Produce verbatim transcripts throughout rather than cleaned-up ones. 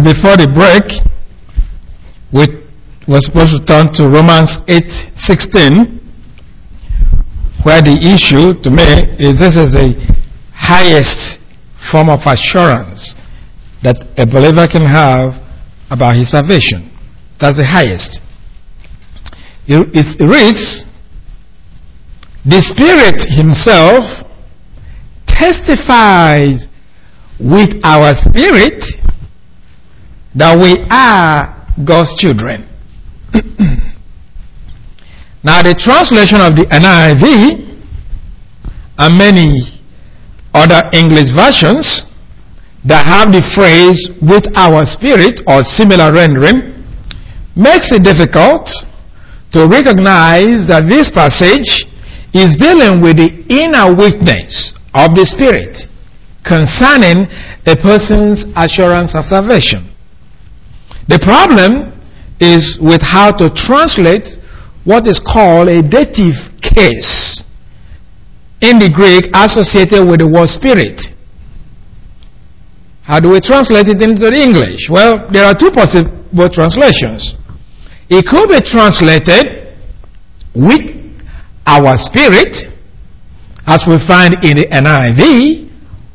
before the break, we were supposed to turn to Romans eight sixteen, where the issue to me is this is the highest form of assurance that a believer can have about his salvation. That's the highest. It, it reads, the Spirit Himself testifies with our spirit that we are God's children. Now the translation of the N I V and many other English versions that have the phrase with our spirit or similar rendering makes it difficult to recognize that this passage is dealing with the inner witness of the Spirit concerning a person's assurance of salvation. The problem is with how to translate what is called a dative case in the Greek associated with the word spirit. How do we translate it into the English? Well, there are two possible translations. It could be translated with our spirit, as we find in the N I V,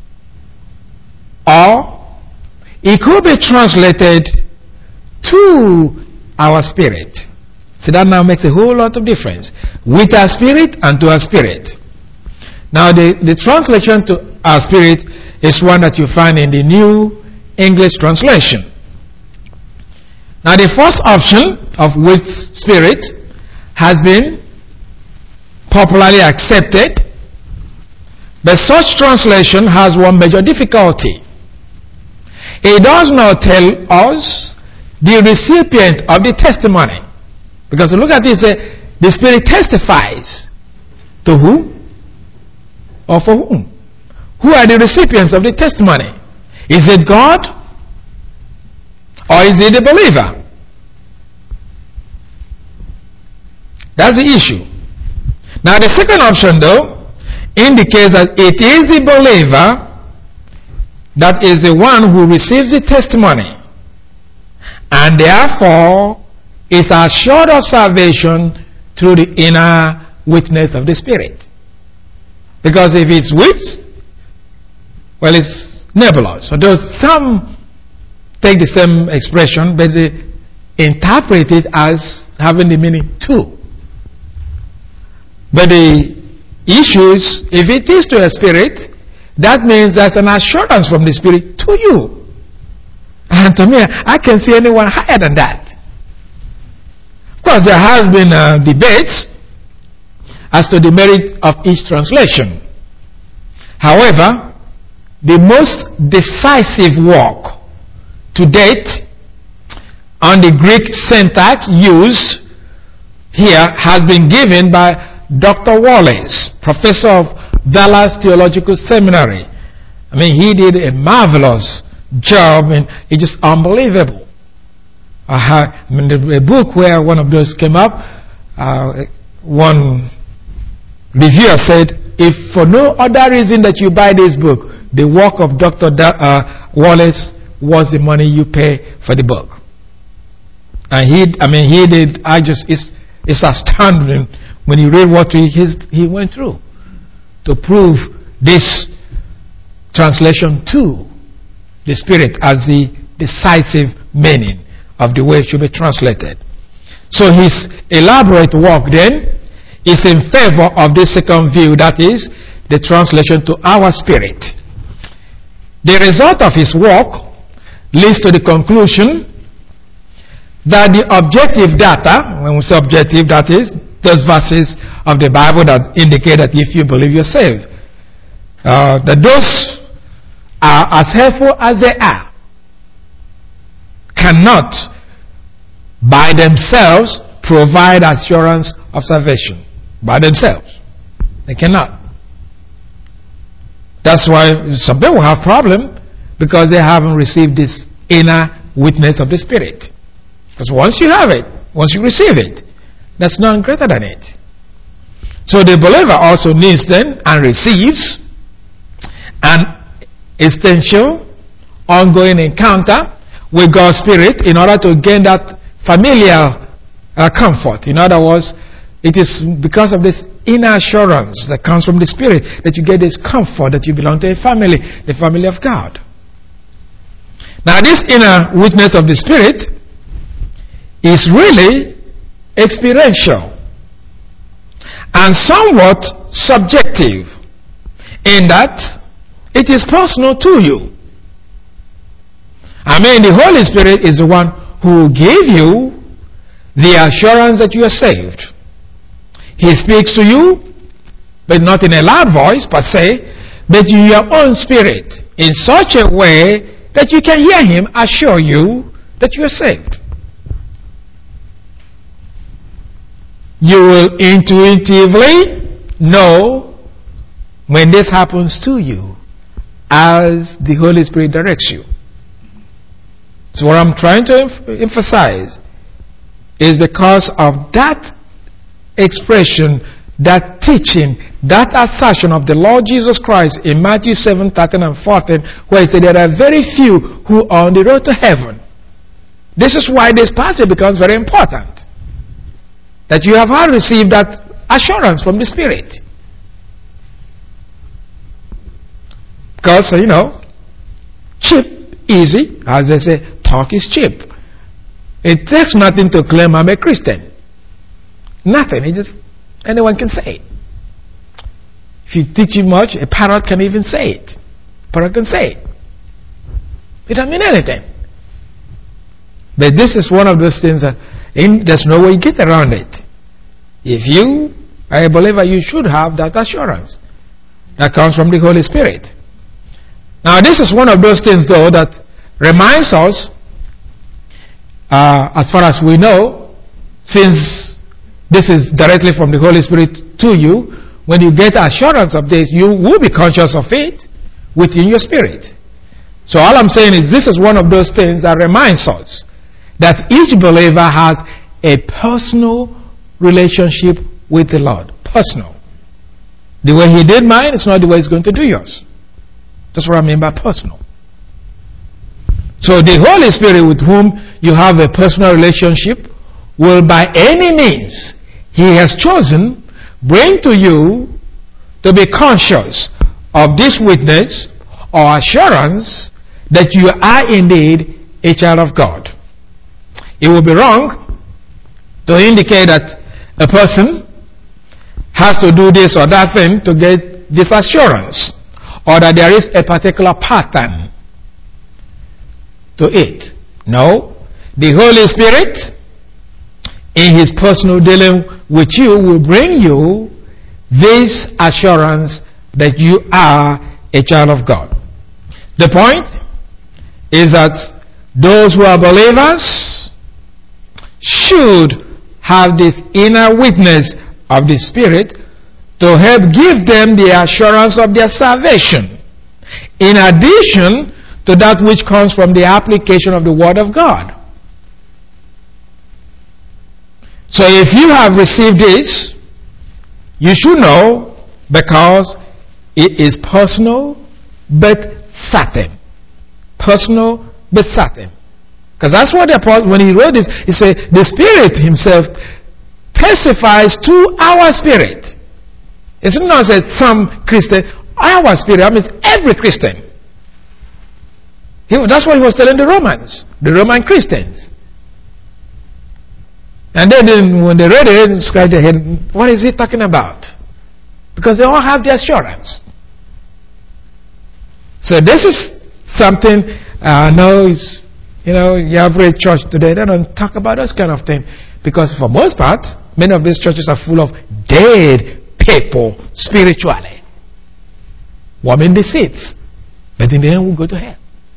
or it could be translated to our spirit. So that now makes a whole lot of difference. With our spirit and to our spirit. Now the, the translation to our spirit is one that you find in the New English Translation. Now the first option of with spirit has been popularly accepted, but such translation has one major difficulty. It does not tell us the recipient of the testimony. Because look at this, uh, the Spirit testifies. To whom? Or for whom? Who are the recipients of the testimony? Is it God? Or is it the believer? That's the issue. Now the second option though indicates that it is the believer that is the one who receives the testimony and therefore is assured of salvation through the inner witness of the Spirit. Because if it's with, well, it's nebulous. So there's some take the same expression, but they interpret it as having the meaning to. But the issue is, if it is to a spirit, that means there's an assurance from the Spirit to you. And to me, I can see anyone higher than that. Of course, there has been uh, debates as to the merit of each translation. However, the most decisive work to date on the Greek syntax used here has been given by Doctor Wallace, professor of Dallas Theological Seminary. I mean, he did a marvelous job, and it's just unbelievable. Uh, I mean, the, a book where one of those came up, uh, one reviewer said, if for no other reason that you buy this book, the work of Doctor Da- uh, Wallace was the money you pay for the book. And he, I mean, he did, I just, it's, it's astounding when you read what he, his, he went through to prove this translation to the Spirit as the decisive meaning of the way it should be translated. So his elaborate work then is in favor of the second view, that is, the translation to our spirit. The result of his work leads to the conclusion that the objective data, when we say objective, that is, those verses of the Bible that indicate that if you believe you're saved, uh, that those are as helpful as they are, cannot by themselves provide assurance of salvation. By themselves. They cannot. That's why some people have problem because they haven't received this inner witness of the Spirit. Because once you have it, once you receive it, that's none greater than it. So the believer also needs then and receives an essential ongoing encounter with God's Spirit in order to gain that familiar uh, comfort. In other words, it is because of this inner assurance that comes from the Spirit that you get this comfort that you belong to a family, the family of God. Now, this inner witness of the Spirit is really experiential and somewhat subjective in that it is personal to you. I mean, the Holy Spirit is the one who gave you the assurance that you are saved. He speaks to you, but not in a loud voice, per se, but in your own spirit, in such a way that you can hear Him assure you that you are saved. You will intuitively know when this happens to you as the Holy Spirit directs you. So what I'm trying to em- emphasize is because of that expression, that teaching, that assertion of the Lord Jesus Christ in Matthew seven, thirteen and fourteen, where He said there are very few who are on the road to heaven. This is why this passage becomes very important. That you have all received that assurance from the Spirit. Because, you know, cheap, easy, as they say, talk is cheap. It takes nothing to claim I'm a Christian. Nothing. It just, anyone can say it. If you teach it much, a parrot can even say it. A parrot can say it. It doesn't mean anything. But this is one of those things that in, there's no way you get around it. If you are a believer, you should have that assurance that comes from the Holy Spirit. Now, this is one of those things, though, that reminds us, uh, as far as we know, since this is directly from the Holy Spirit to you, when you get assurance of this, you will be conscious of it within your spirit. So all I'm saying is this is one of those things that reminds us that each believer has a personal relationship with the Lord. Personal. The way He did mine is not the way He's going to do yours. That's what I mean by personal. So the Holy Spirit with whom you have a personal relationship will by any means He has chosen bring to you to be conscious of this witness or assurance that you are indeed a child of God. It would be wrong to indicate that a person has to do this or that thing to get this assurance, or that there is a particular pattern to it. No. The Holy Spirit, in His personal dealing with you, will bring you this assurance that you are a child of God. The point is that those who are believers should have this inner witness of the Spirit to help give them the assurance of their salvation, in addition to that which comes from the application of the Word of God. So if you have received this, you should know, because it is personal but certain. Personal but certain. Because that's what the apostle, when he wrote this, he said, the Spirit Himself testifies to our spirit. It's not that some Christian, our spirit, I mean every Christian. He, that's what he was telling the Romans, the Roman Christians. And then, then when they read it, they scratched their head, what is he talking about? Because they all have the assurance. So this is something I uh, know is, you know, the average church today, they don't talk about this kind of thing. Because for most part, many of these churches are full of dead people spiritually. Warming the seats. But in the end, we'll go to hell.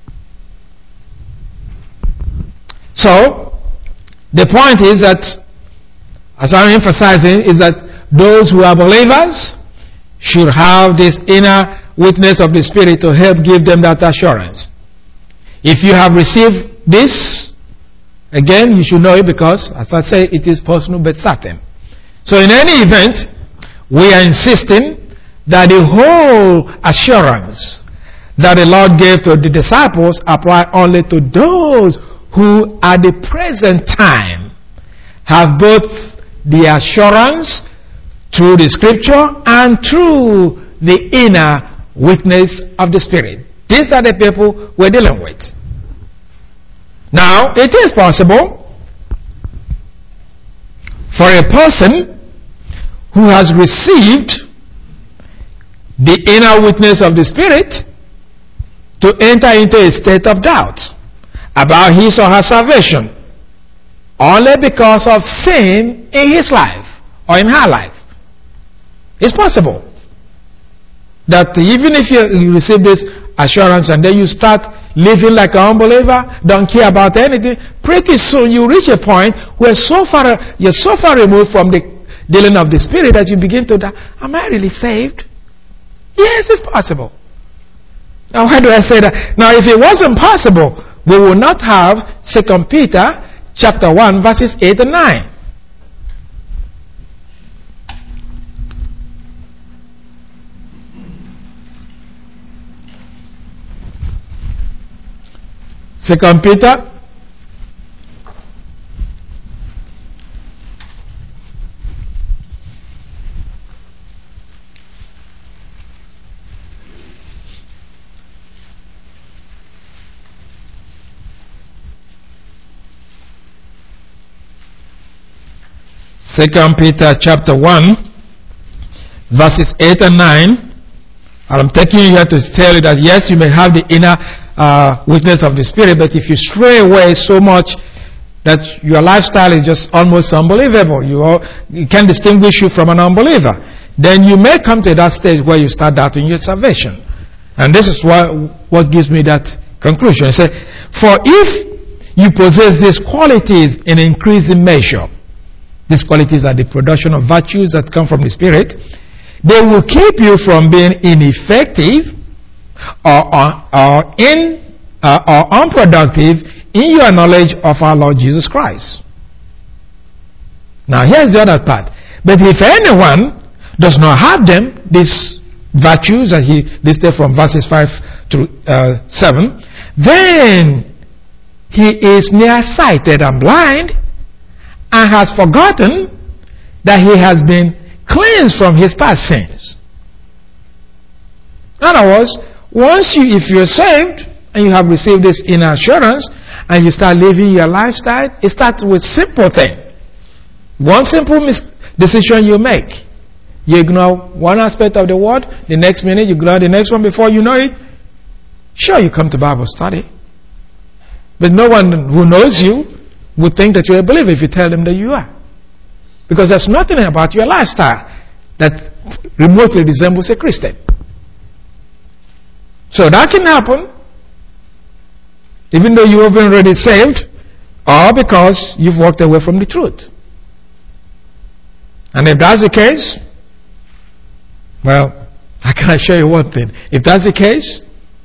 So, the point is that, as I'm emphasizing, is that those who are believers should have this inner witness of the Spirit to help give them that assurance. If you have received this, again, you should know it because, as I say, it is personal but certain. So in any event, we are insisting that the whole assurance that the Lord gave to the disciples apply only to those who at the present time have both the assurance through the scripture and through the inner witness of the Spirit. These are the people we're dealing with. Now, it is possible for a person who has received the inner witness of the Spirit to enter into a state of doubt about his or her salvation only because of sin in his life or in her life. It's possible that even if you receive this assurance and then you start living like an unbeliever, don't care about anything, pretty soon you reach a point where so far you're so far removed from the dealing of the Spirit that you begin to doubt, am I really saved? Yes, it's possible. Now why do I say that? Now if it wasn't possible, we will not have Second Peter chapter one verses eight and nine. Second Peter Second Peter chapter one verses eight and nine. And I'm taking you here to tell you that yes, you may have the inner uh, witness of the Spirit, but if you stray away so much that your lifestyle is just almost unbelievable, you, all, you can't distinguish you from an unbeliever, then you may come to that stage where you start doubting your salvation. And this is what, what gives me that conclusion. It says, for if you possess these qualities in increasing measure, these qualities are the production of virtues that come from the Spirit, they will keep you from being ineffective or, or, or, in, uh, or unproductive in your knowledge of our Lord Jesus Christ. Now here's the other part. But if anyone does not have them, these virtues that he listed from verses five to uh, seven, then he is nearsighted and blind, and has forgotten that he has been cleansed from his past sins. In other words, once you, if you're saved and you have received this inner assurance and you start living your lifestyle, it starts with simple thing. One simple mis- decision you make. You ignore one aspect of the word, the next minute you ignore the next one. Before you know it, sure, you come to Bible study, but no one who knows you would think that you're a believer if you tell them that you are. Because there's nothing about your lifestyle that remotely resembles a Christian. So that can happen even though you have been already saved, or because you've walked away from the truth. And if that's the case, well, I can assure you one thing. If that's the case,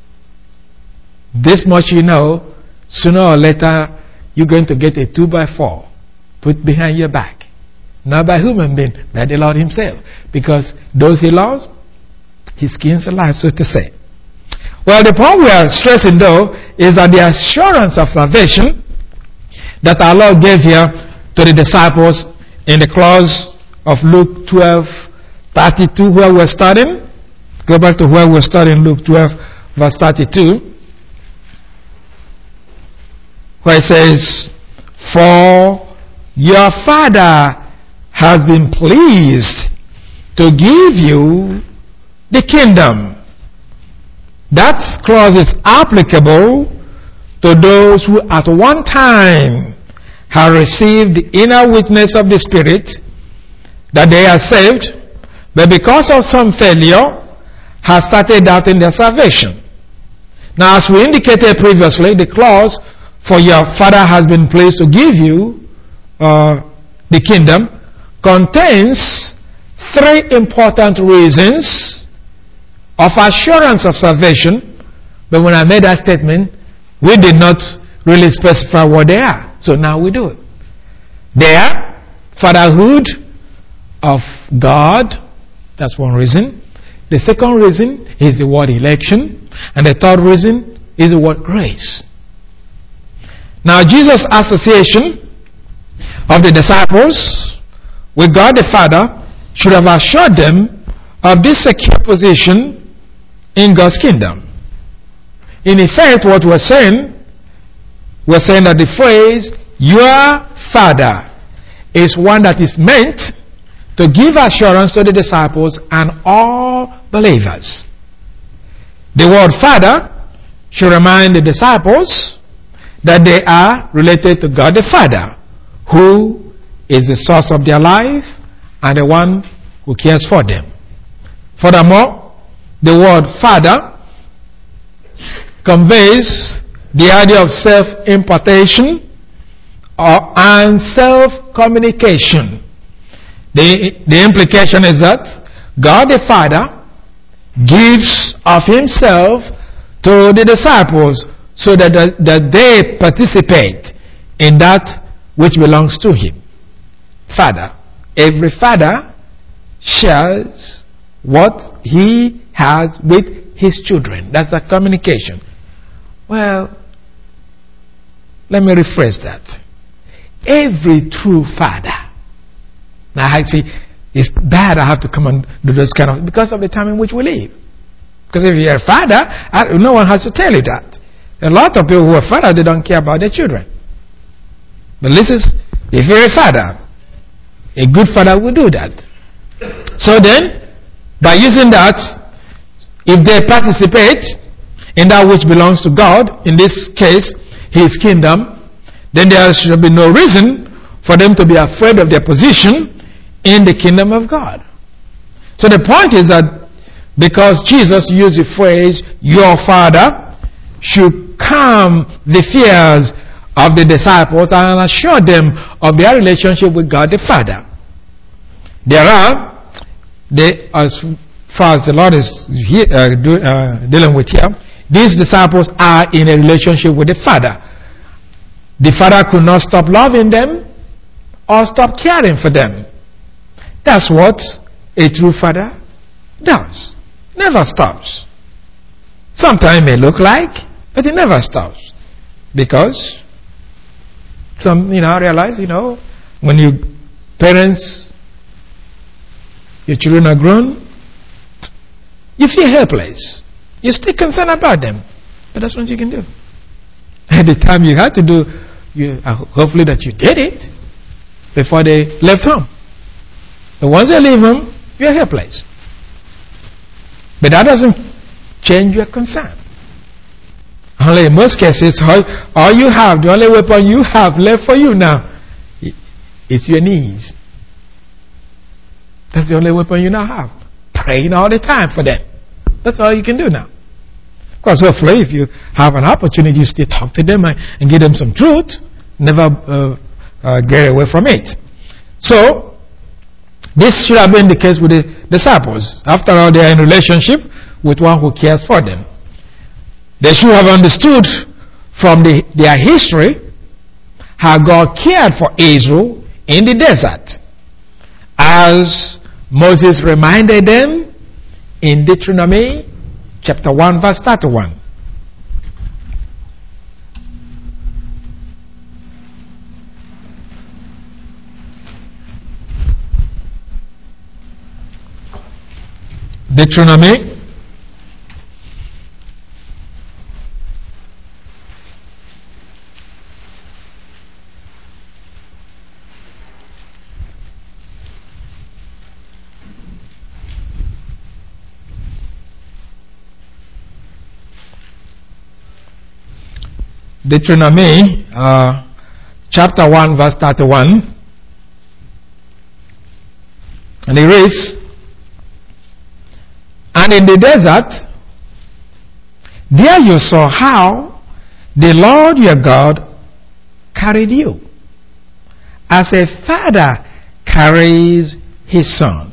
this much you know, sooner or later you're going to get a two by four put behind your back. Not by human being, by the Lord himself. Because those he loves, he skins alive, so to say. Well, the point we are stressing though is that the assurance of salvation that our Lord gave here to the disciples in the clause of Luke twelve thirty-two, where we're studying. Go back to where we're studying, Luke twelve verse thirty-two, where it says, for your Father has been pleased to give you the kingdom. That clause is applicable to those who at one time have received the inner witness of the Spirit that they are saved, but because of some failure have started doubting their salvation. Now, as we indicated previously, the clause for your Father has been pleased to give you uh, the kingdom contains three important reasons of assurance of salvation, but when I made that statement, we did not really specify what they are. So now we do it. They are fatherhood of God. That's one reason. The second reason is the word election. And the third reason is the word grace. Now Jesus' association of the disciples with God the Father should have assured them of this secure position in God's kingdom. In effect, what we're saying, we're saying that the phrase, your Father, is one that is meant to give assurance to the disciples and all believers. The word Father should remind the disciples that they are related to God the Father, who is the source of their life and the one who cares for them. Furthermore, the word Father conveys the idea of self-impartation or, and self-communication. The, the implication is that God the Father gives of himself to the disciples so that, that, that they participate in that which belongs to him. Father. Every father shares what he has with his children. That's the communication. Well, let me rephrase that. Every true father. Now I see, it's bad I have to come and do this kind of, because of the time in which we live. Because if you're a father, I, no one has to tell you that. A lot of people who are fathers, they don't care about their children. But this is, if you're a father, a good father will do that. So then, by using that, if they participate in that which belongs to God, in this case, his kingdom, then there should be no reason for them to be afraid of their position in the kingdom of God. So the point is that because Jesus used the phrase, your Father, should calm the fears of the disciples and assure them of their relationship with God the Father. There are, they, as far as the Lord is here, uh, do, uh, dealing with here, these disciples are in a relationship with the Father. The Father could not stop loving them or stop caring for them. That's what a true father does. Never stops. Sometimes it may look like, but it never stops. Because some, you know, I realize, you know, when you parents, your children are grown, you feel helpless. You're still concerned about them. But that's what you can do. At the time you had to do, you, uh, hopefully that you did it before they left home. But once they leave home, you're helpless. But that doesn't change your concern. Only in most cases, all, all you have, the only weapon you have left for you now, it's your knees. That's the only weapon you now have. Praying all the time for them. That's all you can do now. Of course, hopefully, if you have an opportunity, you still talk to them and, and give them some truth. Never uh, uh, get away from it. So, this should have been the case with the disciples. After all, they are in relationship with one who cares for them. They should have understood from the, their history how God cared for Israel in the desert, as Moses reminded them in Deuteronomy chapter one verse thirty-one. Deuteronomy Deuteronomy uh, chapter one verse thirty-one, and it reads, and in the desert, there you saw how the Lord your God carried you, as a father carries his son,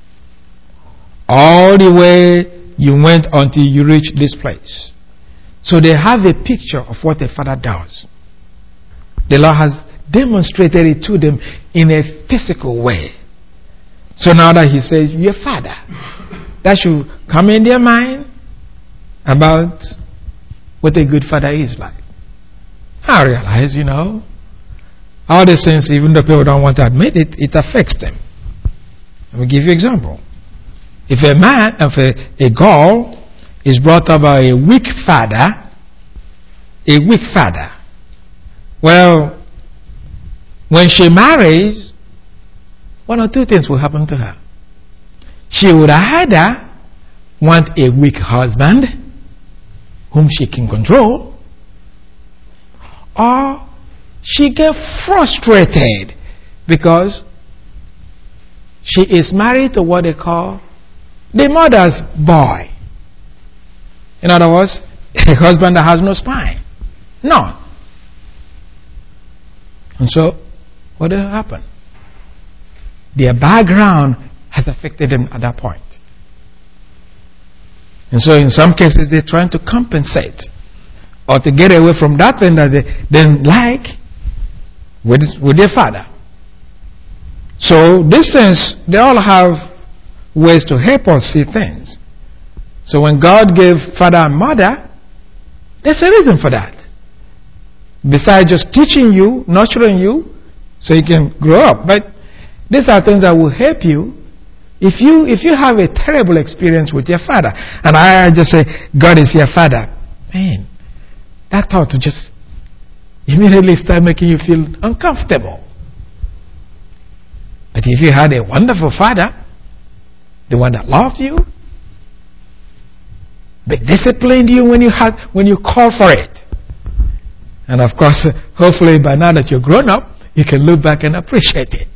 all the way you went until you reached this place. So they have a picture of what a father does. The Lord has demonstrated it to them in a physical way. So now that he says, your father, that should come in their mind about what a good father is like. I realize, you know, all these things, even though people don't want to admit it, it affects them. Let me give you an example. If a man, if a, a girl is brought up by a weak father, a weak father, well, when she marries, one or two things will happen to her. She would either want a weak husband whom she can control, or she gets frustrated because she is married to what they call the mother's boy. In other words, a husband that has no spine. No. And so, what will happen? Their background has affected them at that point. And so in some cases they're trying to compensate or to get away from that thing that they didn't like with, with their father. So these things, they all have ways to help us see things. So when God gave father and mother, there's a reason for that. Besides just teaching you, nurturing you, so you can grow up. But these are things that will help you if you if you have a terrible experience with your father. And I just say, God is your father. Man, that thought to just immediately start making you feel uncomfortable. But if you had a wonderful father, the one that loved you, but disciplined you when you had when you called for it. And of course, hopefully by now that you're grown up, you can look back and appreciate it.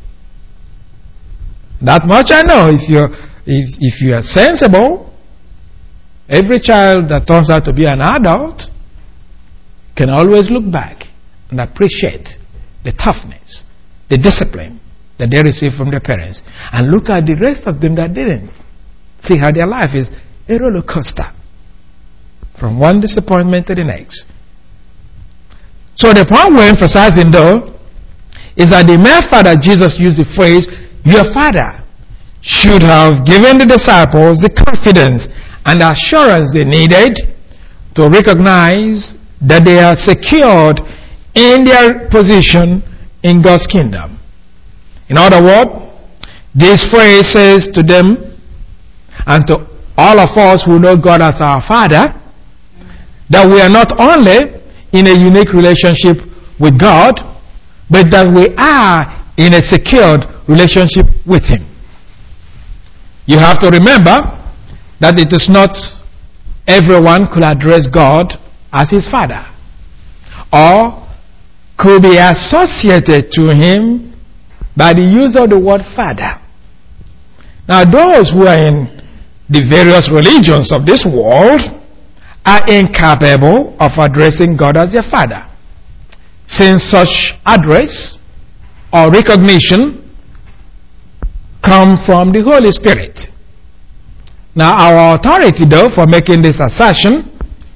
That much I know. If you're if, if you are sensible, every child that turns out to be an adult can always look back and appreciate the toughness, the discipline that they received from their parents, and look at the rest of them that didn't. See how their life is a roller coaster from one disappointment to the next. So the point we're emphasizing though is that the mere fact that Jesus used the phrase, your father, should have given the disciples the confidence and assurance they needed to recognize that they are secured in their position in God's kingdom. In other words, this phrase says to them and to all of us who know God as our Father, that we are not only in a unique relationship with God, but that we are in a secured relationship with Him. You have to remember that it is not everyone could address God as his Father or could be associated to Him by the use of the word Father. Now those who are in the various religions of this world are incapable of addressing God as their Father, since such address or recognition come from the Holy Spirit. Now our authority though for making this assertion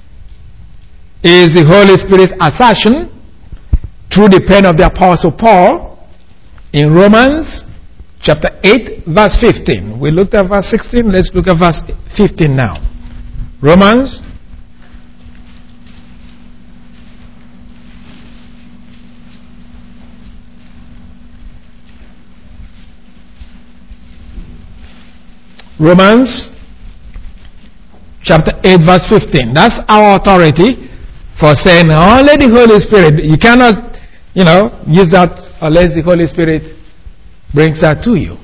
is the Holy Spirit's assertion through the pen of the Apostle Paul in Romans chapter eight verse fifteen. We looked at verse sixteen, let's look at verse fifteen now. Romans Romans chapter eight verse fifteen. That's our authority for saying only the Holy Spirit. You cannot, you know, use that unless the Holy Spirit brings that to you.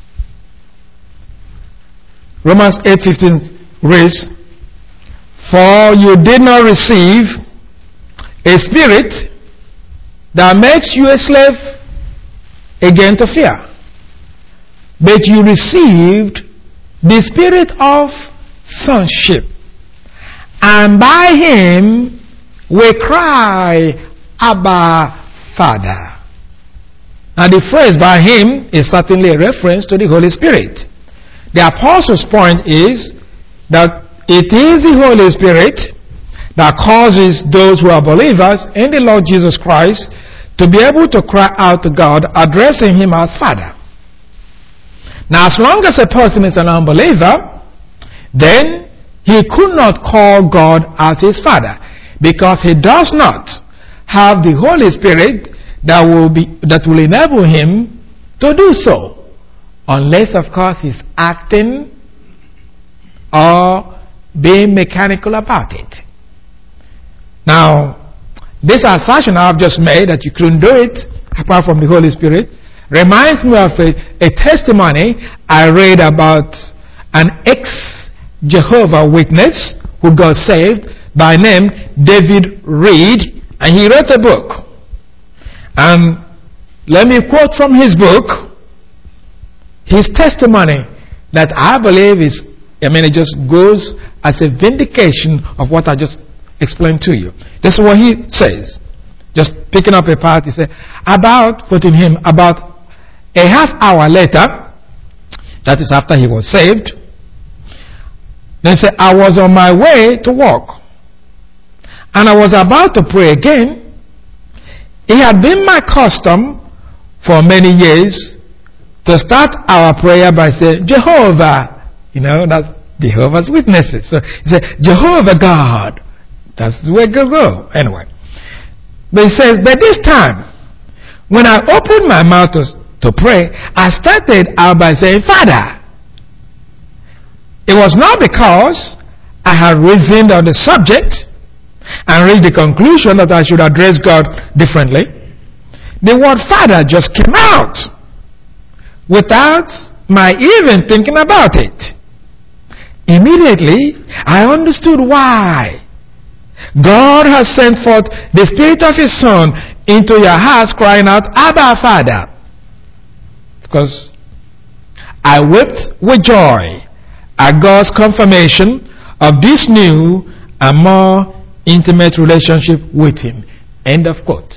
Romans eight fifteen reads, for you did not receive a spirit that makes you a slave again to fear, but you received the spirit of sonship, and by Him we cry, Abba, Father. Now the phrase by Him is certainly a reference to the Holy Spirit. The Apostle's point is that it is the Holy Spirit that causes those who are believers in the Lord Jesus Christ to be able to cry out to God, addressing Him as Father. Now as long as a person is an unbeliever, then he could not call God as his Father, because he does not have the Holy Spirit that will be that will enable him to do so, unless of course he's acting or being mechanical about it. Now, this assertion I've just made that you couldn't do it apart from the Holy Spirit reminds me of a, a testimony I read about an ex-Jehovah Witness who got saved by name David Reed, and he wrote a book. And let me quote from his book his testimony that I believe is, I mean, it just goes as a vindication of what I just explained to you. This is what he says. Just picking up a part, he said, about, quoting him, about a half hour later, that is after he was saved, then he said, I was on my way to work, and I was about to pray again. It had been my custom for many years to start our prayer by saying, Jehovah, you know, that's Jehovah's Witnesses. So he said, Jehovah God. That's the way go go. Anyway. But he says, but this time, when I opened my mouth to, to pray, I started out by saying, Father. It was not because I had reasoned on the subject and reached the conclusion that I should address God differently. The word Father just came out without my even thinking about it. Immediately, I understood why. God has sent forth the Spirit of His Son into your hearts, crying out, Abba, Father. Because I wept with joy at God's confirmation of this new and more intimate relationship with Him. End of quote.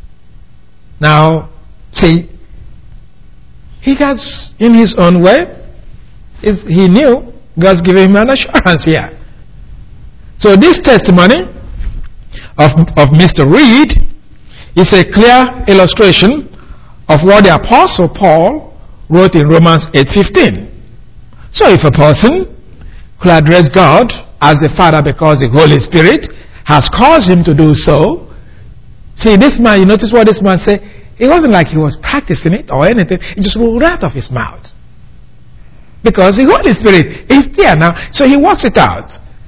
Now, see, he has, in his own way, is he knew God's giving him an assurance here. So this testimony of, of Mister Reed is a clear illustration of what the Apostle Paul wrote in Romans eight fifteen. So if a person could address God as a Father because the Holy Spirit has caused him to do so, see, this man, you notice what this man said? It wasn't like he was practicing it or anything. It just rolled out of his mouth. Because the Holy Spirit is there now, so he works it out.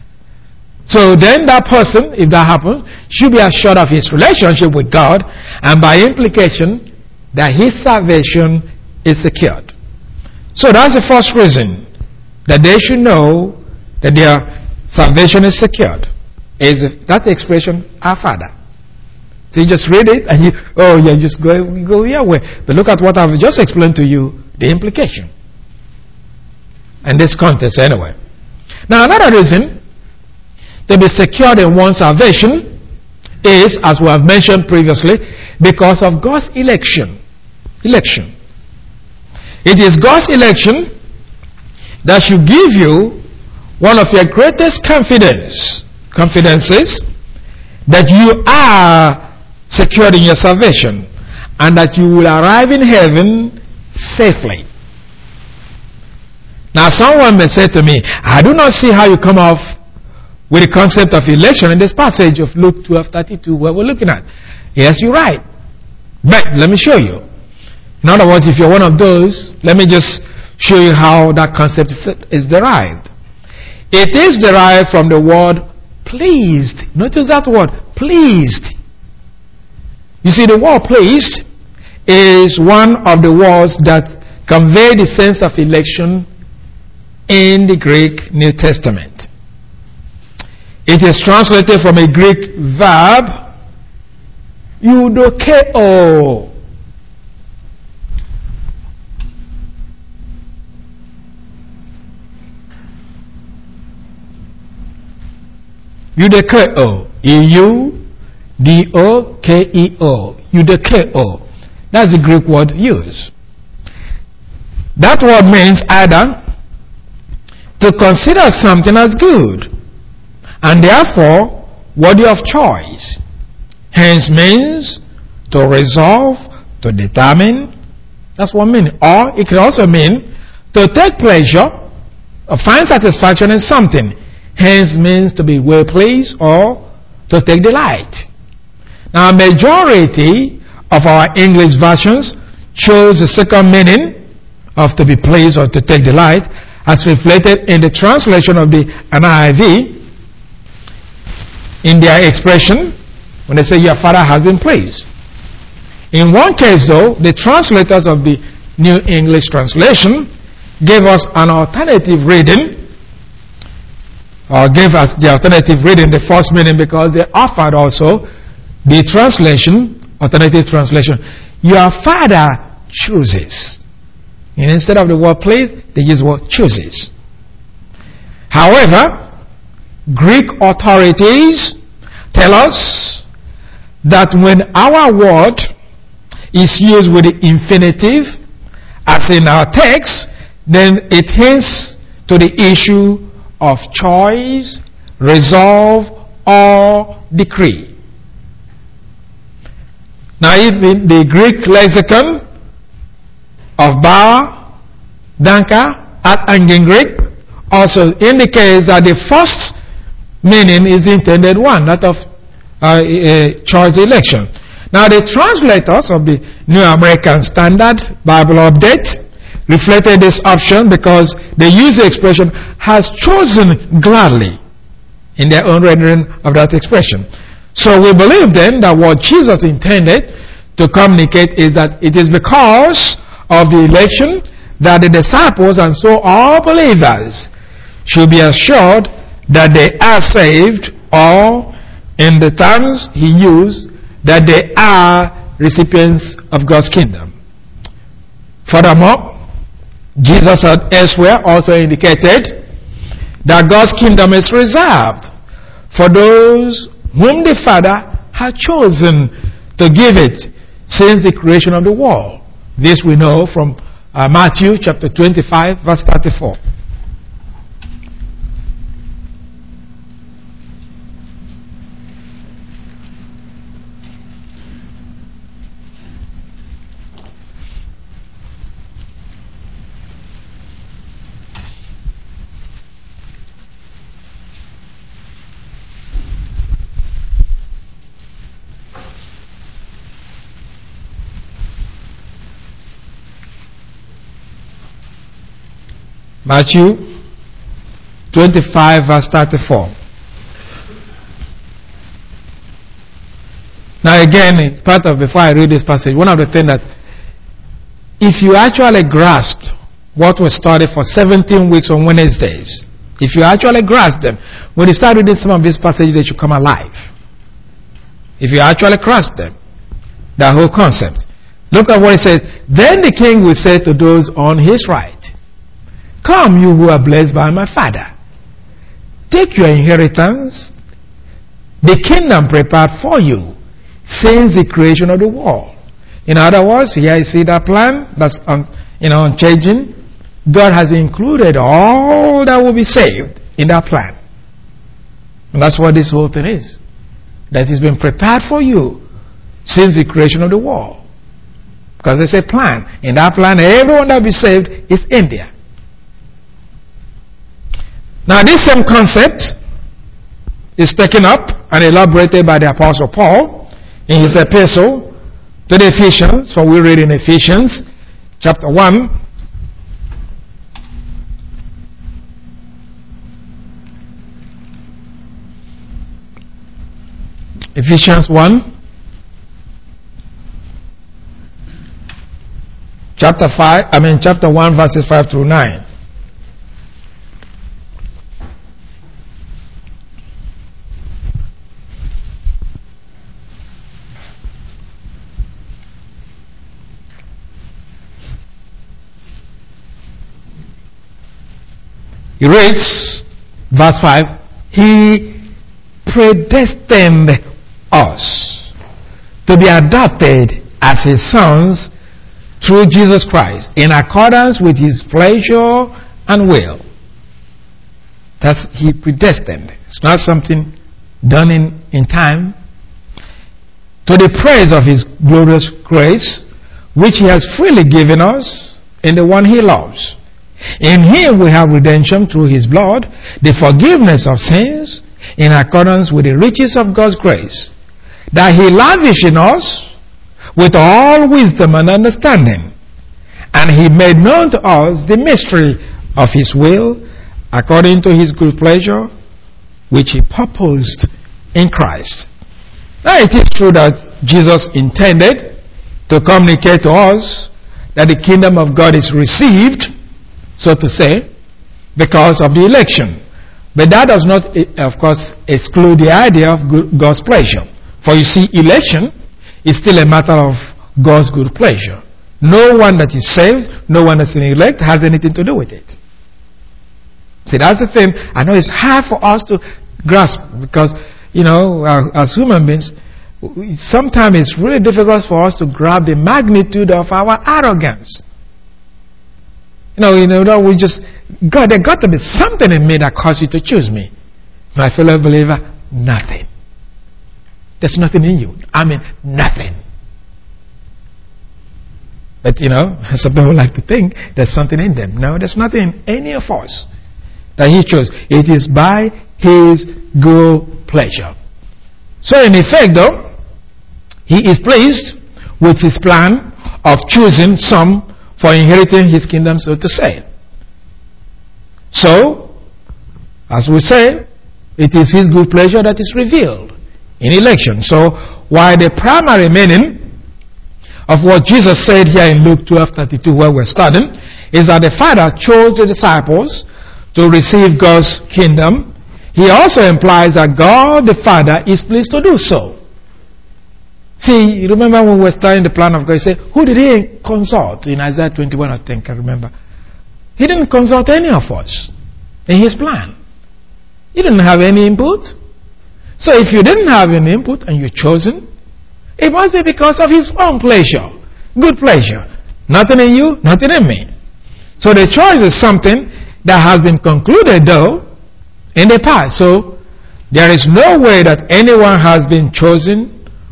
So then that person, if that happens, should be assured of his relationship with God, and by implication, that his salvation is secured. So that's the first reason that they should know that their salvation is secured. Is that expression, our Father. So you just read it and you, oh yeah, just go, go your way. But look at what I've just explained to you, the implication. And this context anyway. Now another reason to be secured in one's salvation is, as we have mentioned previously, because of God's election. Election. It is God's election that should give you one of your greatest confidence, confidences, that you are secured in your salvation and that you will arrive in heaven safely. Now someone may say to me, I do not see how you come off with the concept of election in this passage of Luke twelve thirty-two where we're looking at. Yes, you're right. But let me show you. In other words, if you're one of those, let me just show you how that concept is, is derived. It is derived from the word pleased. Notice that word, pleased. You see, the word pleased is one of the words that convey the sense of election in the Greek New Testament. It is translated from a Greek verb, eudokeo. Eudokeo. E U D O K E O. Eudokeo. That's the Greek word used. That word means either to consider something as good and therefore worthy of choice. Hence means to resolve, to determine. That's what means. Or it can also mean to take pleasure or find satisfaction in something. Hence means to be well pleased or to take delight. Now, majority of our English versions chose the second meaning of to be pleased or to take delight, as reflected in the translation of the N I V, in their expression, when they say, your Father has been pleased. In one case, though, the translators of the New English Translation gave us an alternative reading, or gave us the alternative reading, the first meaning, because they offered also the translation, alternative translation, your Father chooses. And instead of the word please, they use the word chooses. However, Greek authorities tell us that when our word is used with the infinitive, as in our text, then it hints to the issue of choice, resolve, or decree. Now, in the Greek lexicon of Bauer, Danker, and Gingrich also indicates that the first meaning is the intended one, that of uh, uh, choice election. Now, the translators of the New American Standard Bible Update reflected this option because they use the expression has chosen gladly in their own rendering of that expression. So we believe then that what Jesus intended to communicate is that it is because of the election that the disciples and so all believers should be assured that they are saved, or in the terms he used, that they are recipients of God's kingdom. Furthermore, Jesus had elsewhere also indicated that God's kingdom is reserved for those whom the Father had chosen to give it since the creation of the world. This we know from uh, Matthew chapter twenty-five, verse thirty-four. Matthew twenty-five, verse thirty-four. Now again, it's part of, before I read this passage, one of the things that, if you actually grasp what was studied for seventeen weeks on Wednesdays, if you actually grasp them, when you start reading some of these passages, they should come alive. If you actually grasp them, that whole concept. Look at what it says. Then the king will say to those on his right, come, you who are blessed by my Father. Take your inheritance, the kingdom prepared for you since the creation of the world. In other words, here you see that plan that's un, you know, unchanging. God has included all that will be saved in that plan. And that's what this whole thing is. That has been prepared for you since the creation of the world. Because there's a plan. In that plan, everyone that will be saved is in there. Now, this same concept is taken up and elaborated by the Apostle Paul in his epistle to the Ephesians. So we read in Ephesians chapter one. Ephesians one. Chapter five, I mean chapter one, verses five through nine. He reads, verse five, he predestined us to be adopted as his sons through Jesus Christ in accordance with his pleasure and will. That's, he predestined. It's not something done in, in time. To the praise of his glorious grace, which he has freely given us in the one he loves. In him we have redemption through his blood, the forgiveness of sins, in accordance with the riches of God's grace, that he lavished in us with all wisdom and understanding. And he made known to us the mystery of his will, according to his good pleasure, which he purposed in Christ. Now it is true that Jesus intended to communicate to us that the kingdom of God is received, so to say, because of the election. But that does not, of course, exclude the idea of God's pleasure. For you see, election is still a matter of God's good pleasure. No one that is saved, no one that's an elect has anything to do with it. See, that's the thing. I know it's hard for us to grasp because, you know, as human beings, sometimes it's really difficult for us to grab the magnitude of our arrogance. You know, you know, we just, God, there got to be something in me that caused you to choose me. My fellow believer, nothing. There's nothing in you. I mean, nothing. But, you know, some people like to think there's something in them. No, there's nothing in any of us that he chose. It is by his good pleasure. So in effect, though, he is pleased with his plan of choosing some for inheriting his kingdom, so to say. So, as we say, it is his good pleasure that is revealed in election. So, while the primary meaning of what Jesus said here in Luke twelve thirty-two, where we're studying, is that the Father chose the disciples to receive God's kingdom, he also implies that God the Father is pleased to do so. See, you remember when we were studying the plan of God, he said, who did he consult? In Isaiah twenty-one, I think, I remember. He didn't consult any of us in his plan. He didn't have any input. So if you didn't have any input and you're chosen, it must be because of his own pleasure, good pleasure. Nothing in you, nothing in me. So the choice is something that has been concluded, though, in the past. So there is no way that anyone has been chosen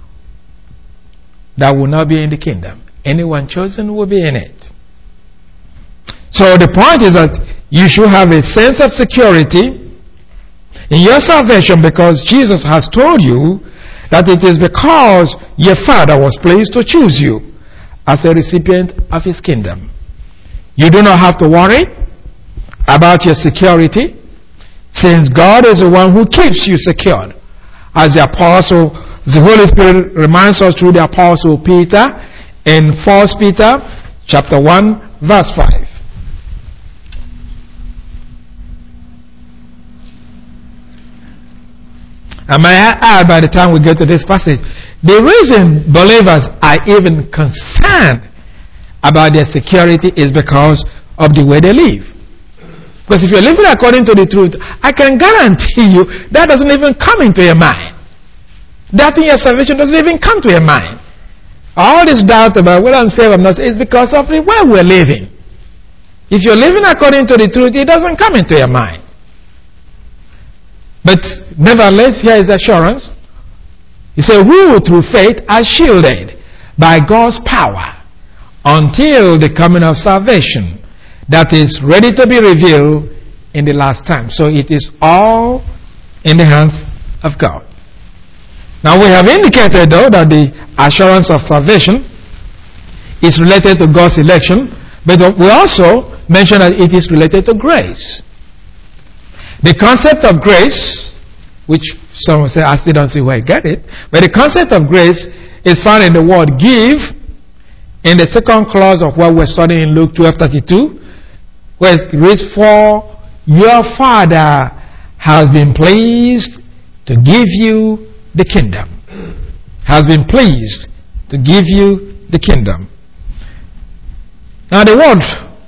that will not be in the kingdom. Anyone chosen will be in it. So the point is that you should have a sense of security in your salvation because Jesus has told you that it is because your Father was pleased to choose you as a recipient of his kingdom. You do not have to worry about your security since God is the one who keeps you secured. As the apostle, the Holy Spirit reminds us through the apostle Peter in First Peter chapter one verse five. And may I add, by the time we get to this passage, the reason believers are even concerned about their security is because of the way they live. Because if you're living according to the truth, I can guarantee you that doesn't even come into your mind. That in your salvation doesn't even come to your mind. All this doubt about whether I'm saved or not is because of the way we're living. If you're living according to the truth, it doesn't come into your mind. But nevertheless, here is assurance. He said, who through faith are shielded by God's power until the coming of salvation that is ready to be revealed in the last time. So it is all in the hands of God. Now we have indicated though that the assurance of salvation is related to God's election, but we also mentioned that it is related to grace. The concept of grace, which some will say, I still don't see where I get it, but the concept of grace is found in the word give, in the second clause of what we're studying in Luke twelve thirty-two, where it reads, for your Father has been pleased to give you the kingdom. Has been pleased to give you the kingdom. Now the word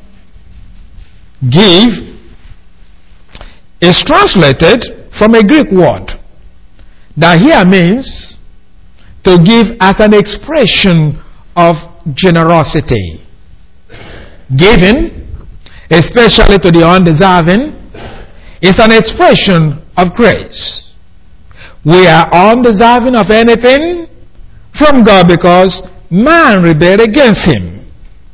give is translated from a Greek word that here means to give as an expression of generosity. Giving, especially to the undeserving, is an expression of grace. We are undeserving of anything from God because man rebelled against him.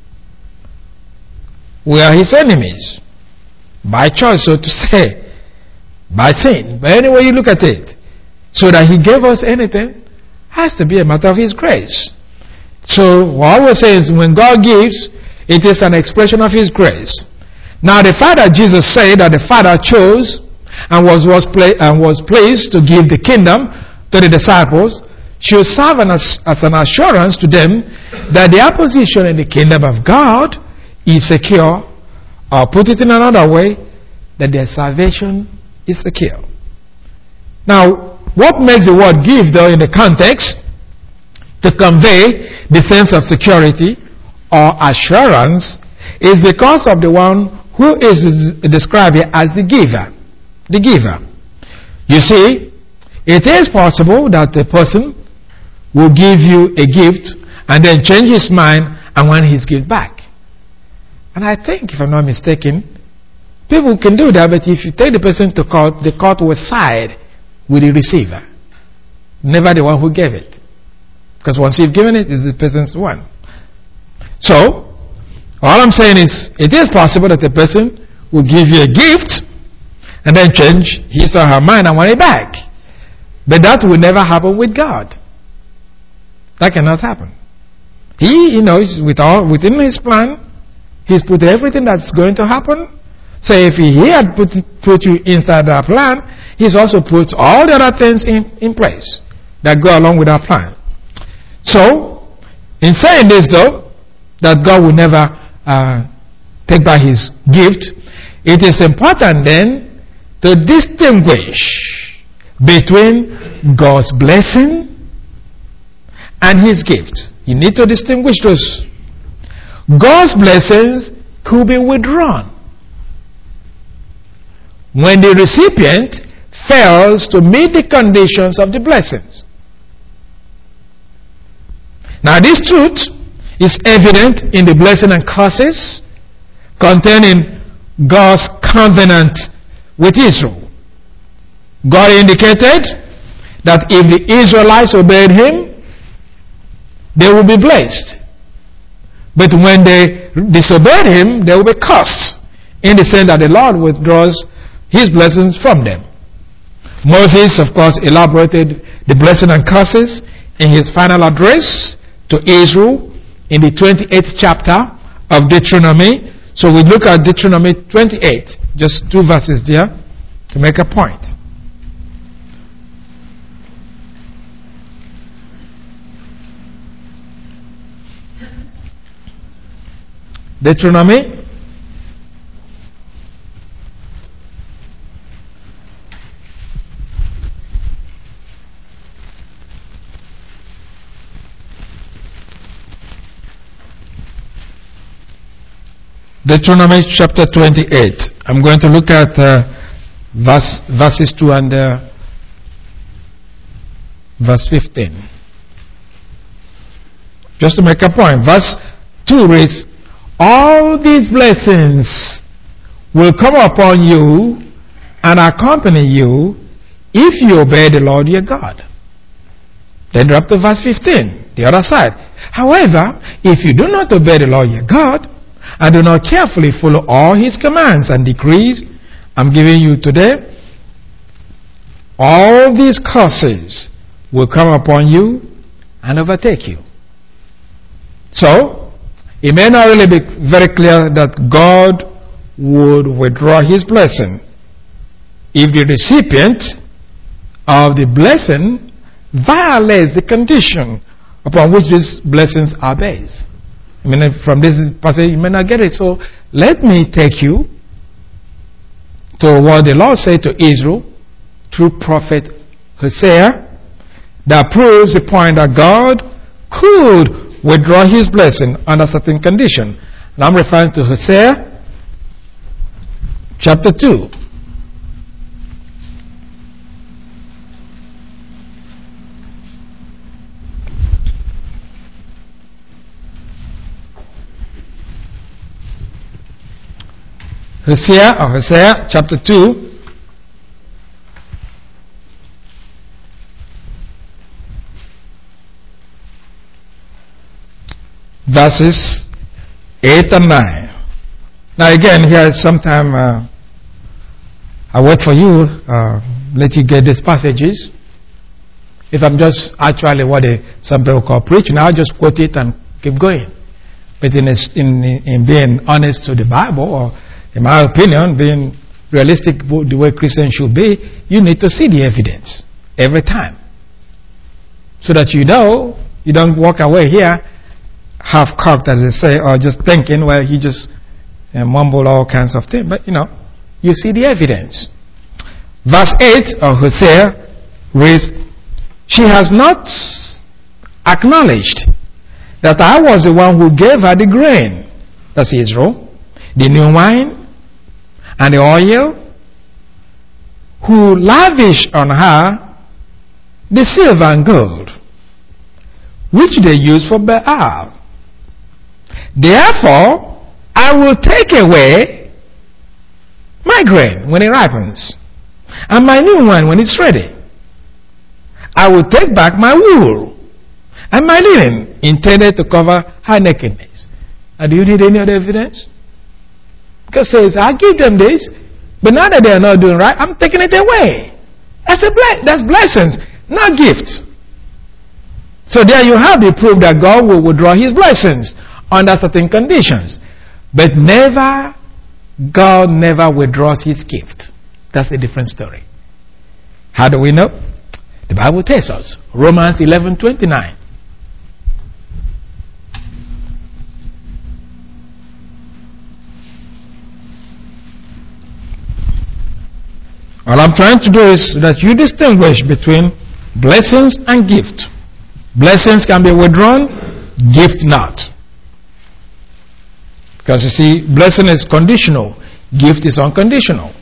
We are his enemies by choice, so to say, by sin. But anyway you look at it, so that he gave us anything has to be a matter of His grace. So what we're saying is when God gives, it is an expression of His grace. Now the fact that Jesus said that the Father chose and was, was, pla- and was pleased to give the kingdom to the disciples should serve as, as an assurance to them that their position in the kingdom of God is secure, or put it in another way, that their salvation is secure. Now, what makes the word give, though, in the context to convey the sense of security or assurance is because of the one who is described here as the giver. The giver. You see, it is possible that a person will give you a gift and then change his mind and want his gift back. And I think, if I'm not mistaken, people can do that, but if you take the person to court, the court will side with the receiver, never the one who gave it. Because once you've given it, it's the person's one. So, all I'm saying is, it is possible that a person will give you a gift and then change his or her mind and want it back. But that will never happen with God. That cannot happen. He, you know, is with all, within His plan, He's put everything that's going to happen. So if He had put, put you inside that plan, He's also put all the other things in, in place that go along with our plan. So, in saying this though, that God will never uh, take back His gift, it is important then to distinguish between God's blessing and His gift. You need to distinguish those. God's blessings could be withdrawn when the recipient fails to meet the conditions of the blessings. Now this truth is evident in the blessing and curses contained in God's covenant with Israel. God indicated that if the Israelites obeyed Him, they will be blessed. But when they disobeyed Him, they will be cursed, in the sense that the Lord withdraws His blessings from them. Moses, of course, elaborated the blessing and curses in his final address to Israel in the twenty-eighth chapter of Deuteronomy. So we look at Deuteronomy twenty-eight, just two verses there to make a point. Deuteronomy Deuteronomy chapter twenty-eight. I'm going to look at uh, verse, verses two and uh, verse fifteen. Just to make a point. Verse two reads, all these blessings will come upon you and accompany you if you obey the Lord your God. Then drop to verse fifteen, the other side. However, if you do not obey the Lord your God, and do not carefully follow all His commands and decrees I'm giving you today, all these curses will come upon you and overtake you. So, it may not really be very clear that God would withdraw His blessing if the recipient of the blessing violates the condition upon which these blessings are based. I mean, from this passage, you may not get it. So, let me take you to what the Lord said to Israel through prophet Hosea that proves the point that God could withdraw His blessing under certain condition. And I'm referring to Hosea chapter two. Hosea, or Hosea chapter two, verses eight and nine. Now again, here sometime uh, I wait for you, uh, let you get these passages. if I'm just actually what they, some people call preaching, I'll just quote it and keep going. But in, a, in, in being honest to the Bible, or in my opinion, being realistic the way Christians should be, you need to see the evidence every time. So that you know, you don't walk away here half-cocked, as they say, or just thinking, well, he just uh, mumbled all kinds of things. But, you know, you see the evidence. Verse eight of Hosea reads, she has not acknowledged that I was the one who gave her the grain, that's Israel, the new wine, and the oil, who lavished on her the silver and gold, which they use for Baal. Therefore, I will take away my grain when it ripens, and my new wine when it's ready. I will take back my wool and my linen, intended to cover her nakedness. And do you need any other evidence? Because it says, I give them this, but now that they are not doing right, I'm taking it away. That's a ble- that's blessings, not gift. So there you have the proof that God will withdraw his blessings under certain conditions. But never, God never withdraws his gift. That's a different story. How do we know? The Bible tells us. Romans eleven twenty-nine. All I'm trying to do is that you distinguish between blessings and gift. Blessings can be withdrawn, gift not. Because you see, blessing is conditional, gift is unconditional.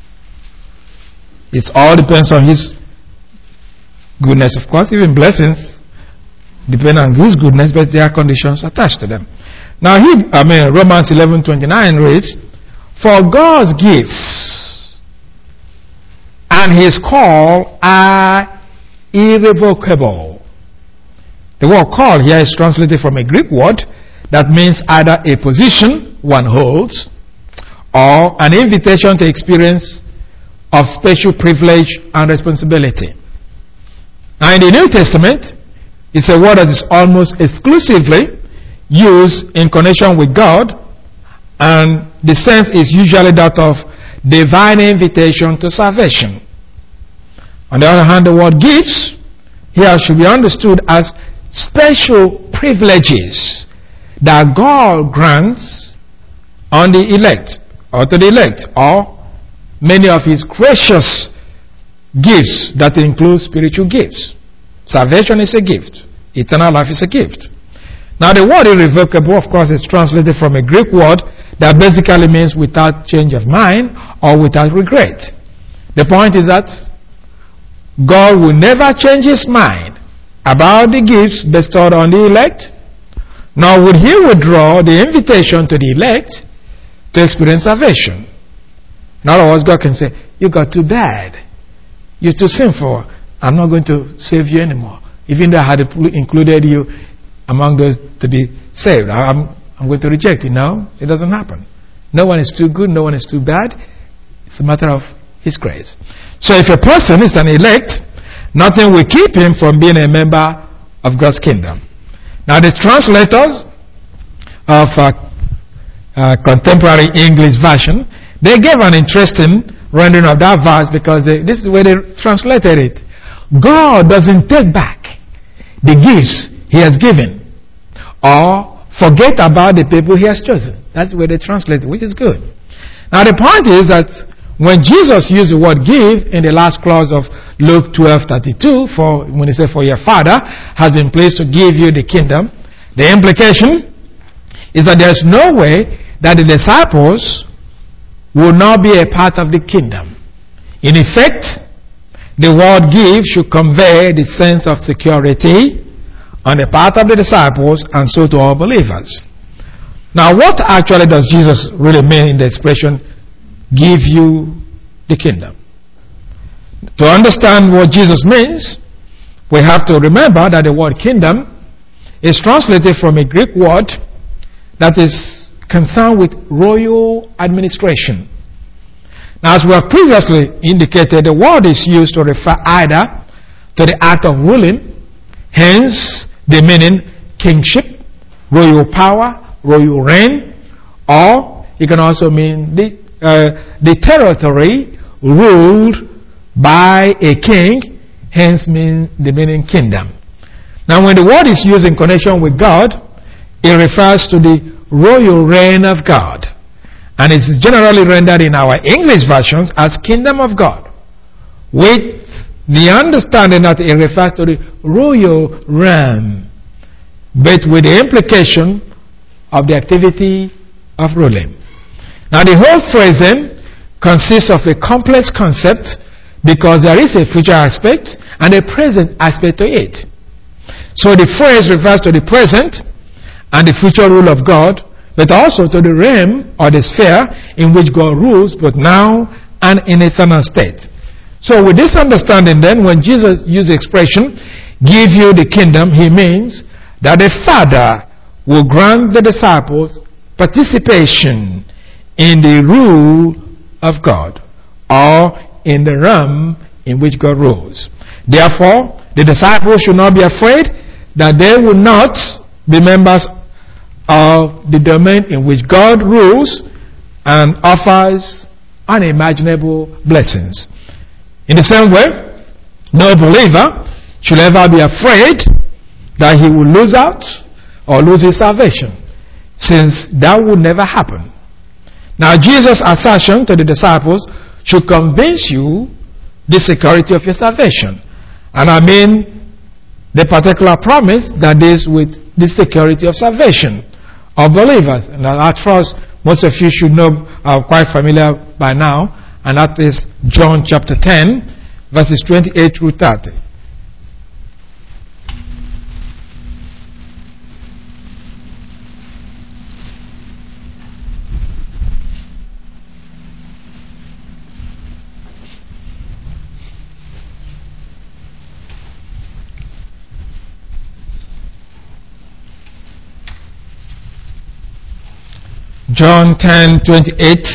It all depends on his goodness, of course. Even blessings depend on his goodness, but there are conditions attached to them. Now, he, I mean, Romans eleven twenty-nine reads, for God's gifts and his call are irrevocable. The word call here is translated from a Greek word that means either a position one holds or an invitation to experience of special privilege and responsibility. Now in the New Testament, it's a word that is almost exclusively used in connection with God, and the sense is usually that of divine invitation to salvation. On the other hand, the word gifts here should be understood as special privileges that God grants on the elect, or to the elect, or many of his gracious gifts that include spiritual gifts. Salvation is a gift. Eternal life is a gift. Now the word irrevocable, of course, is translated from a Greek word that basically means without change of mind or without regret. The point is that God will never change his mind about the gifts bestowed on the elect, nor would he withdraw the invitation to the elect to experience salvation. In other words, God can say, you got too bad. You're too sinful. I'm not going to save you anymore. Even though I had included you among those to be saved, I'm, I'm going to reject you. No, it doesn't happen. No one is too good. No one is too bad. It's a matter of his grace. So if a person is an elect, nothing will keep him from being a member of God's kingdom. Now the translators of uh, uh, contemporary English version, they gave an interesting rendering of that verse because they, this is where they translated it. God doesn't take back the gifts he has given or forget about the people he has chosen. That's where they translate it, which is good. Now the point is that when Jesus used the word give in the last clause of Luke twelve thirty-two, for when he said, for your Father has been pleased to give you the kingdom, the implication is that there's no way that the disciples will not be a part of the kingdom. In effect, the word give should convey the sense of security on the part of the disciples and so to all believers. Now, what actually does Jesus really mean in the expression, give you the kingdom? To understand what Jesus means, we have to remember that the word kingdom is translated from a Greek word that is concerned with royal administration. Now, as we have previously indicated, the word is used to refer either to the act of ruling, hence the meaning kingship, royal power, royal reign, or it can also mean the, uh, the territory ruled by a king, hence mean the meaning kingdom. Now when the word is used in connection with God, it refers to the royal reign of God. And it is generally rendered in our English versions as kingdom of God, with the understanding that it refers to the royal realm, but with the implication of the activity of ruling. Now the whole phrasing consists of a complex concept because there is a future aspect and a present aspect to it. So the phrase refers to the present and the future rule of God, but also to the realm or the sphere in which God rules both now and in eternal state. So with this understanding then, when Jesus used the expression, give you the kingdom, he means that the Father will grant the disciples participation in the rule of God, or in the realm in which God rules. Therefore, the disciples should not be afraid that they will not be members of the domain in which God rules and offers unimaginable blessings. In the same way, no believer should ever be afraid that he will lose out or lose his salvation, since that would never happen. Now, Jesus' assertion to the disciples should convince you the security of your salvation. And I mean the particular promise that is with the security of salvation of believers. And I trust most of you should know, are quite familiar by now, and that is John chapter ten, verses twenty-eight through thirty. John ten, twenty-eight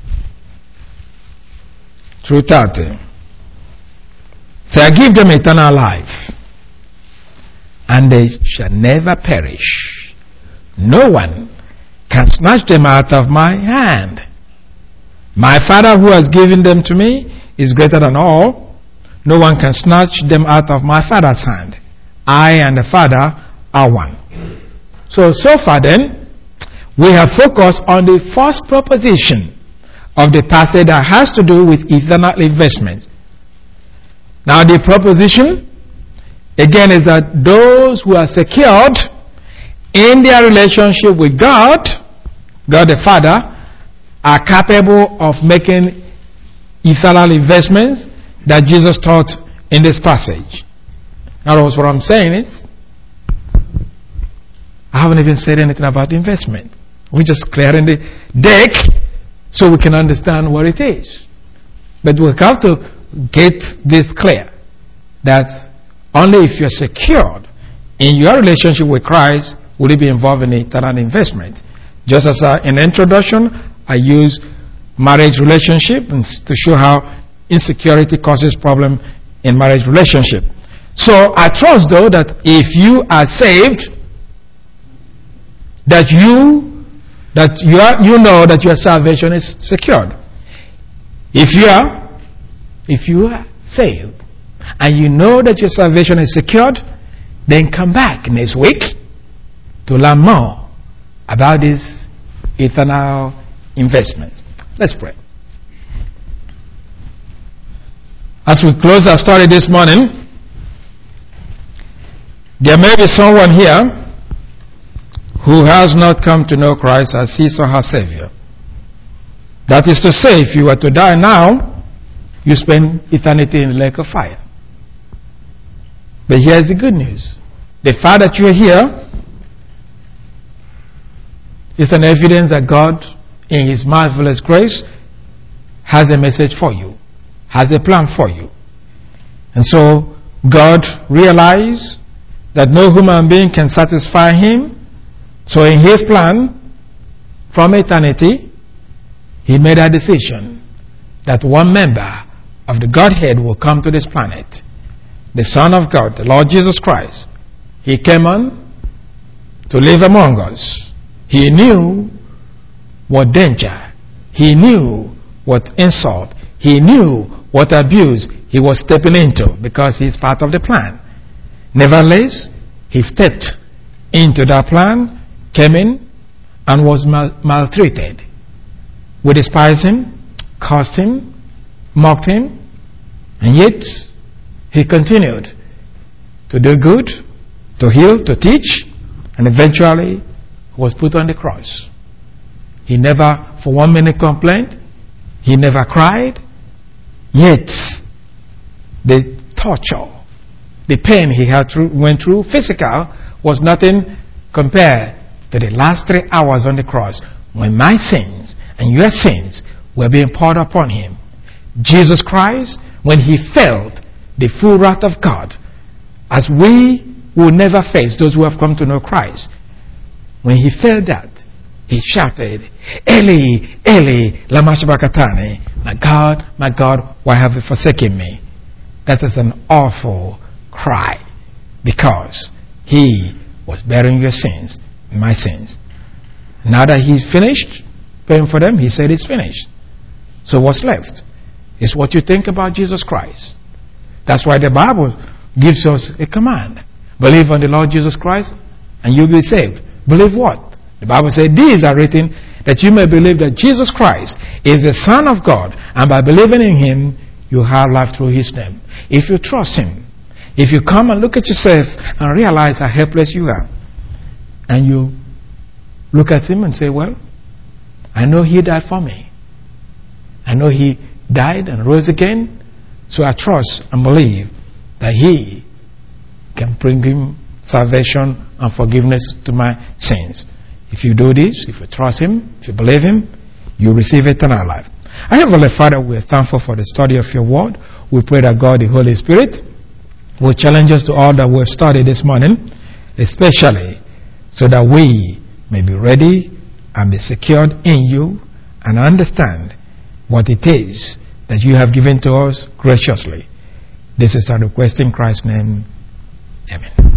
through thirty. So I give them eternal life, and they shall never perish. No one can snatch them out of my hand. My Father who has given them to me is greater than all. No one can snatch them out of my Father's hand. I and the Father are one. So, so far then, we have focused on the first proposition of the passage that has to do with eternal investment. Now the proposition, again, is that those who are secured in their relationship with God, God the Father, are capable of making eternal investments that Jesus taught in this passage. Now what I'm saying is, I haven't even said anything about investment. We're just clearing the deck so we can understand what it is. But we have to get this clear, that only if you're secured in your relationship with Christ will you be involved in eternal investment. Just as uh, in introduction, I use marriage relationship to show how insecurity causes problem in marriage relationship. So I trust though that if you are saved, that you that you are, you know that your salvation is secured. If you are if you are saved and you know that your salvation is secured, then come back next week to learn more about this eternal investment. Let's pray. As we close our study this morning, there may be someone here who has not come to know Christ as his or her Savior. That is to say, if you were to die now, you spend eternity in the lake of fire. But here's the good news. The fact that you're here is an evidence that God, in His marvelous grace, has a message for you, has a plan for you. And so, God realized that no human being can satisfy Him. So in His plan, from eternity, He made a decision that one member of the Godhead will come to this planet the Son of God, the Lord Jesus Christ, he came on to live among us. He knew what danger, he knew what insult, he knew what abuse he was stepping into, because he's part of the plan. Nevertheless, he stepped into that plan, came in, and was mal- maltreated. We despised him, cursed him, mocked him, and yet he continued to do good, to heal, to teach, and eventually was put on the cross. He never for one minute complained, he never cried, yet the torture, the pain he had through, went through, physical, was nothing compared to the last three hours on the cross, when my sins and your sins were being poured upon him. Jesus Christ, when he felt the full wrath of God, as we will never face, those who have come to know Christ, when he felt that, he shouted, Eli, Eli, lama sabachthani, my God, my God, why have you forsaken me? That is an awful cry, because he was bearing your sins, my sins. Now that he's finished paying for them, he said it's finished. So what's left is what you think about Jesus Christ. That's why the Bible gives us a command. Believe on the Lord Jesus Christ and you'll be saved. Believe what? The Bible says these are written that you may believe that Jesus Christ is the Son of God, and by believing in him you have life through his name. If you trust him, if you come and look at yourself and realize how helpless you are, and you look at him and say, well, I know he died for me. I know he died and rose again, so I trust and believe that he can bring him salvation and forgiveness to my sins. If you do this, if you trust him, if you believe him, you receive eternal life. Our Heavenly Father, we are thankful for the study of your word. We pray that God, the Holy Spirit, will challenge us to all that we have studied this morning, especially so that we may be ready and be secured in you and understand what it is that you have given to us graciously. This is our request in Christ's name. Amen.